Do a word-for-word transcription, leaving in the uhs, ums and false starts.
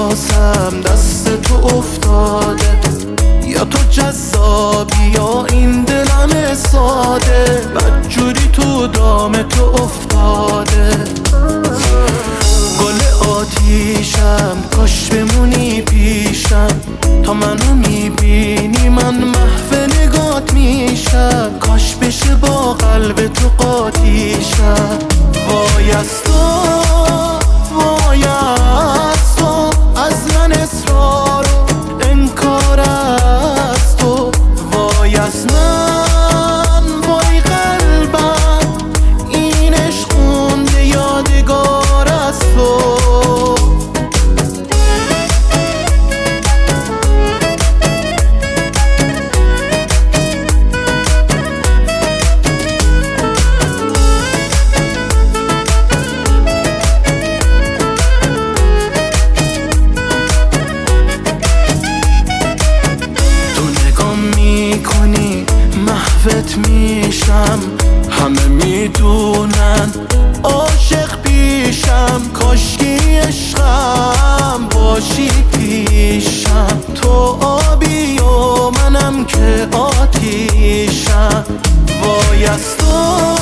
احساسم دست تو افتاده، یا تو جذابی یا این دلم ساده، بدجوری تو دام تو افتاده. گل آتیشم کاش بمونی پیشم، تا منو میبینی من محو نگات میشم، کاش بشه با قلب تو قاطیشم. وای از تو وای از تو، از من اصرار و انکار از تو، وای از من وای قلبم این عشق خونده یادگار از تو. میکنی محوت میشم، همه میدونن عاشق پیشم، کاشکی عشقم باشی پیشم، تو آبی و منم که آتیشم. وای از تو